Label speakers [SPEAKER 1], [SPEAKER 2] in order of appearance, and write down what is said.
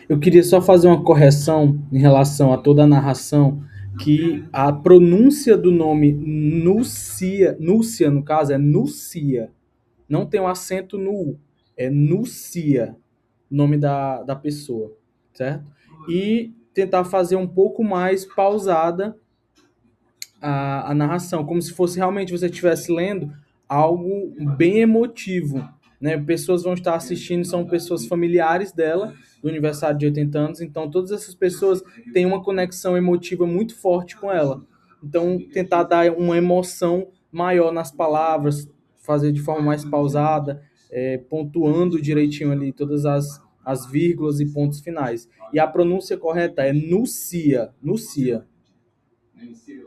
[SPEAKER 1] Eu queria só fazer uma correção em relação a toda a narração, que a pronúncia do nome Núcia, Núcia no caso, é Núcia. Não tem um acento no U, é Núcia, nome da pessoa, certo? E tentar fazer um pouco mais pausada a narração, como se fosse realmente você estivesse lendo algo bem emotivo. Né? Pessoas vão estar assistindo, são pessoas familiares dela, do aniversário de 80 anos, então todas essas pessoas têm uma conexão emotiva muito forte com ela. Então, tentar dar uma emoção maior nas palavras, fazer de forma mais pausada, pontuando direitinho ali todas as vírgulas e pontos finais. E a pronúncia correta é Núcia, Núcia.